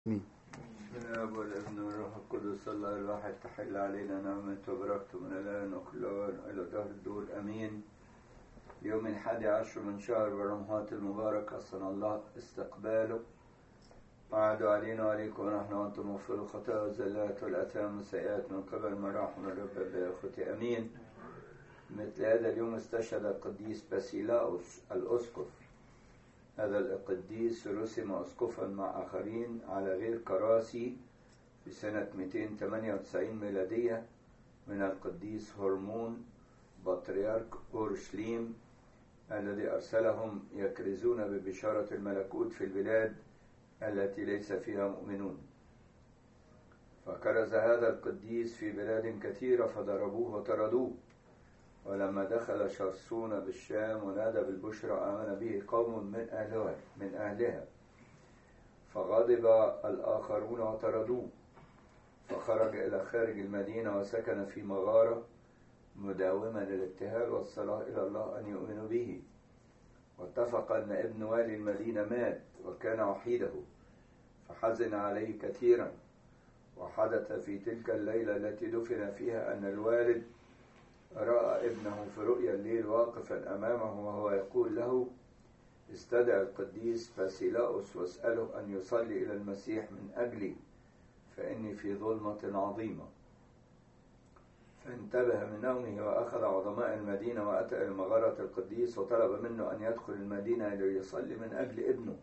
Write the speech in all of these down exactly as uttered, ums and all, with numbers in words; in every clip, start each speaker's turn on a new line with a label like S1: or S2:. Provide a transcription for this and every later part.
S1: مين؟
S2: من الاب والابن والروح القدس الله الواحد تحل علينا نعمة وبركته من الآن وكل آن إلى دهر الدور أمين. يوم الحادي عشر من شهر برمهات المبارك أصنع الله استقباله وعد علينا وعليكم ونحن وأنتم مغفر الخطايا والزلات والآثام والسيئات من قبل مراحم الرب بأخوتي أمين. مثل هذا اليوم استشهد القديس باسيلاوس الأسقف. هذا القديس رسم أسقفا مع آخرين على غير كراسي في سنة مئتين وثمانية وتسعين ميلادية من القديس هرمون بطريرك أورشليم الذي أرسلهم يكرزون ببشارة الملكوت في البلاد التي ليس فيها مؤمنون. فكرز هذا القديس في بلاد كثيرة فضربوه وطردوه، ولما دخل شرسون بالشام ونادى بالبشرى آمن به قوم من أهلها من أهلها فغضب الآخرون وطردوه، فخرج إلى خارج المدينة وسكن في مغارة مداوما للابتهال والصلاة إلى الله أن يؤمنوا به. واتفق أن ابن والي المدينة مات وكان وحيده فحزن عليه كثيرا. وحدث في تلك الليلة التي دفن فيها أن الوالد رأى ابنه في رؤيا الليل واقفا أمامه وهو يقول له: استدعى القديس باسيلاوس واسأله أن يصلي إلى المسيح من أجلي فإني في ظلمة عظيمة. فانتبه من نومه وأخذ عظماء المدينة وأتى إلى مغارة القديس وطلب منه أن يدخل المدينة ليصلي من أجل ابنه.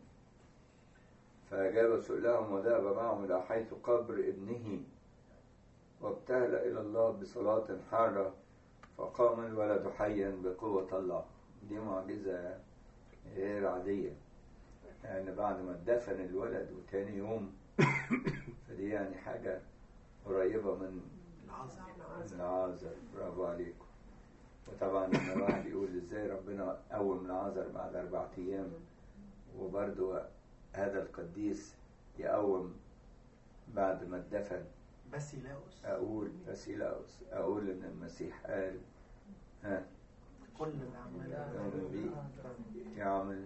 S2: فأجاب سؤلهم وذهب معهم إلى حيث قبر ابنه وابتهل إلى الله بصلاة حارة فقام الولد حيا بقوة الله. دي معجزة غير عادية، يعني بعد ما دفن الولد وتاني يوم فدي يعني حاجة قريبة من العازر. برافو عليكم. وطبعا لما الواحد يقول ازاي ربنا قوم العازر بعد أربعة أيام، وبرضه هذا القديس يقوم بعد ما اتدفن.
S3: باسيلاوس
S2: أقول باسيلاوس أقول إن المسيح قال ها
S3: كل الأعمال
S2: يؤمن بي يعمل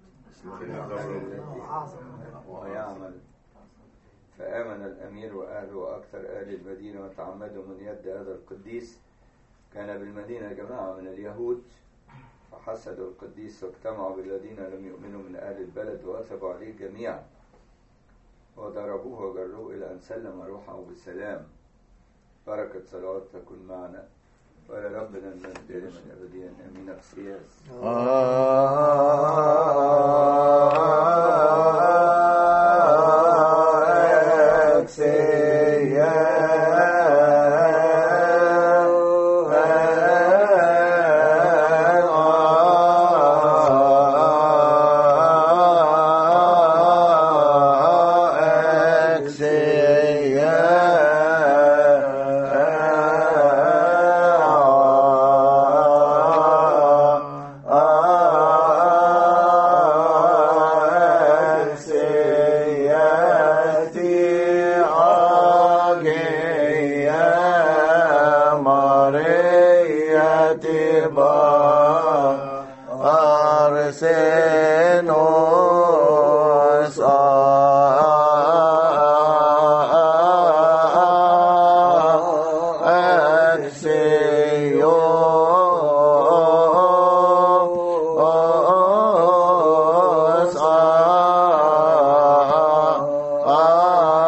S2: ويعمل. فآمن الأمير وأهله وأكثر أهل المدينة وتعمدوا من يد هذا القديس. كان بالمدينة جماعة من اليهود فحسدوا القديس واجتمعوا بالذين لم يؤمنوا من أهل البلد وأثبوا عليه جميعا وضربوه وجروه إلى أن سلم روحه بسلام. بركة صلوات تكون معنا ولربنا المجد دائما أبديا آمين. أقسياس
S1: Ah